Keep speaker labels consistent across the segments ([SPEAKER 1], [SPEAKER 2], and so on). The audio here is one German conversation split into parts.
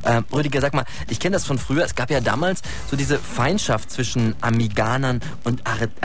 [SPEAKER 1] Rüdiger, sag mal, ich kenne das von früher. Es gab ja damals so diese Feindschaft zwischen Amiganern und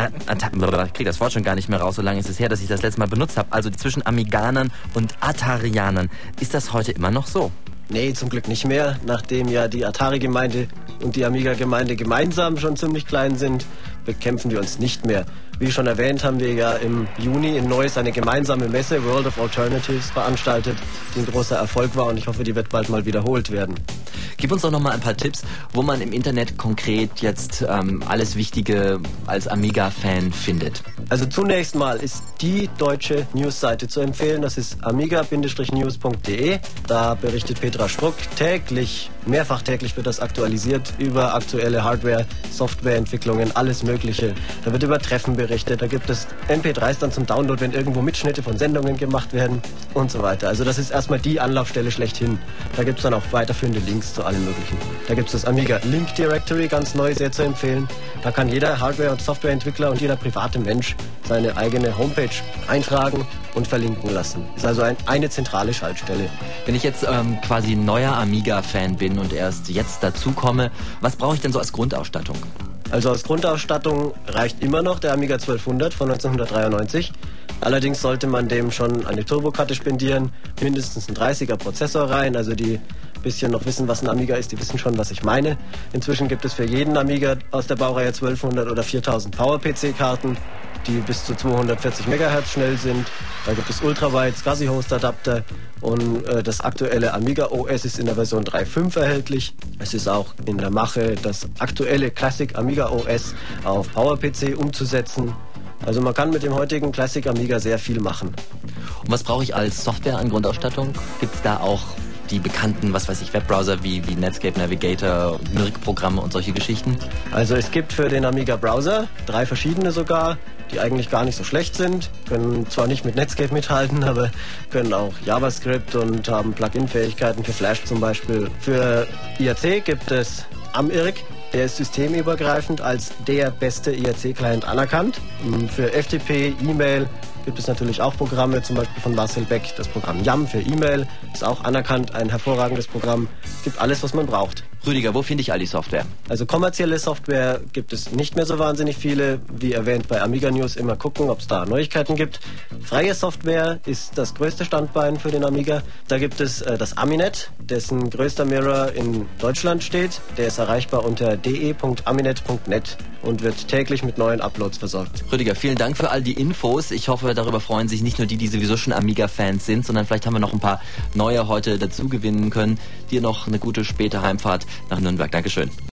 [SPEAKER 1] ich kriege das Wort schon gar nicht mehr raus, so lange ist es her, dass ich das letzte Mal benutzt habe. Also zwischen Amiganern und Atarianern. Ist das heute immer noch so?
[SPEAKER 2] Nee, zum Glück nicht mehr. Nachdem ja die Atari-Gemeinde und die Amiga-Gemeinde gemeinsam schon ziemlich klein sind, bekämpfen wir uns nicht mehr. Wie schon erwähnt, haben wir ja im Juni in Neuss eine gemeinsame Messe, World of Alternatives, veranstaltet, die ein großer Erfolg war und ich hoffe, die wird bald mal wiederholt werden.
[SPEAKER 1] Gib uns doch noch mal ein paar Tipps, wo man im Internet konkret jetzt alles Wichtige als Amiga-Fan findet.
[SPEAKER 2] Also zunächst mal ist die deutsche Newsseite zu empfehlen, das ist amiga-news.de. Da berichtet Petra Struck täglich, mehrfach täglich wird das aktualisiert über aktuelle Hardware, Softwareentwicklungen, alles Mögliche. Da wird über Treffen berichtet, da gibt es MP3s dann zum Download, wenn irgendwo Mitschnitte von Sendungen gemacht werden und so weiter. Also das ist erstmal die Anlaufstelle schlechthin. Da gibt es dann auch weiterführende Links zu allem Möglichen. Da gibt es das Amiga Link Directory, ganz neu, sehr zu empfehlen. Da kann jeder Hardware- und Softwareentwickler und jeder private Mensch seine eigene Homepage eintragen und verlinken lassen. Ist also eine zentrale Schaltstelle.
[SPEAKER 1] Wenn ich jetzt quasi ein neuer Amiga-Fan bin und erst jetzt dazukomme, was brauche ich denn so als Grundausstattung?
[SPEAKER 2] Also als Grundausstattung reicht immer noch der Amiga 1200 von 1993. Allerdings sollte man dem schon eine Turbokarte spendieren, mindestens ein 30er Prozessor rein, also die bisschen noch wissen, was ein Amiga ist, die wissen schon, was ich meine. Inzwischen gibt es für jeden Amiga aus der Baureihe 1200 oder 4000 Power-PC-Karten, die bis zu 240 MHz schnell sind. Da gibt es Ultrawide, SCSI-Host-Adapter und das aktuelle Amiga OS ist in der Version 3.5 erhältlich. Es ist auch in der Mache, das aktuelle Classic Amiga OS auf PowerPC umzusetzen. Also man kann mit dem heutigen Classic Amiga sehr viel machen.
[SPEAKER 1] Und was brauche ich als Software an Grundausstattung? Gibt es da auch die bekannten, was weiß ich, Webbrowser wie Netscape Navigator, Mirk-Programme und solche Geschichten?
[SPEAKER 2] Also es gibt für den Amiga Browser 3 verschiedene sogar, die eigentlich gar nicht so schlecht sind, können zwar nicht mit Netscape mithalten, aber können auch JavaScript und haben Plugin-Fähigkeiten für Flash zum Beispiel. Für IRC gibt es Amirk, der ist systemübergreifend als der beste IRC-Client anerkannt. Für FTP, E-Mail gibt es natürlich auch Programme, zum Beispiel von Marcel Beck. Das Programm YAM für E-Mail ist auch anerkannt, ein hervorragendes Programm. Es gibt alles, was man braucht.
[SPEAKER 1] Rüdiger, wo finde ich all die Software?
[SPEAKER 2] Also kommerzielle Software gibt es nicht mehr so wahnsinnig viele. Wie erwähnt bei Amiga News immer gucken, ob es da Neuigkeiten gibt. Freie Software ist das größte Standbein für den Amiga. Da gibt es das Aminet, dessen größter Mirror in Deutschland steht. Der ist erreichbar unter de.aminet.net und wird täglich mit neuen Uploads versorgt.
[SPEAKER 1] Rüdiger, vielen Dank für all die Infos. Ich hoffe, darüber freuen sich nicht nur die sowieso schon Amiga-Fans sind, sondern vielleicht haben wir noch ein paar neue heute dazu gewinnen können. Dir noch eine gute späte Heimfahrt nach Nürnberg. Dankeschön.